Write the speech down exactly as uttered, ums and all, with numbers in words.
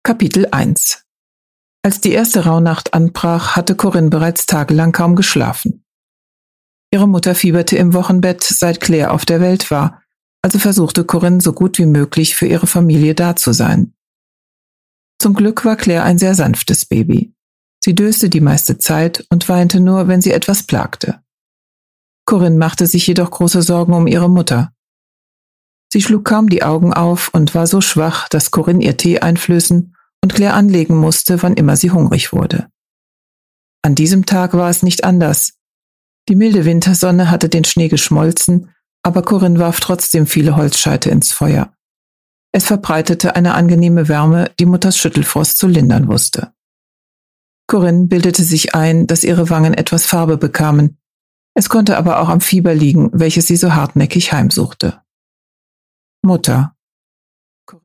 Kapitel eins. Als die erste Rauhnacht anbrach, hatte Corinne bereits tagelang kaum geschlafen. Ihre Mutter fieberte im Wochenbett, seit Claire auf der Welt war, also versuchte Corinne so gut wie möglich für ihre Familie da zu sein. Zum Glück war Claire ein sehr sanftes Baby. Sie döste die meiste Zeit und weinte nur, wenn sie etwas plagte. Corinne machte sich jedoch große Sorgen um ihre Mutter. Sie schlug kaum die Augen auf und war so schwach, dass Corinne ihr Tee einflößen und Claire anlegen musste, wann immer sie hungrig wurde. An diesem Tag war es nicht anders. Die milde Wintersonne hatte den Schnee geschmolzen, aber Corinne warf trotzdem viele Holzscheite ins Feuer. Es verbreitete eine angenehme Wärme, die Mutters Schüttelfrost zu lindern wusste. Corinne bildete sich ein, dass ihre Wangen etwas Farbe bekamen. Es konnte aber auch am Fieber liegen, welches sie so hartnäckig heimsuchte. Mutter,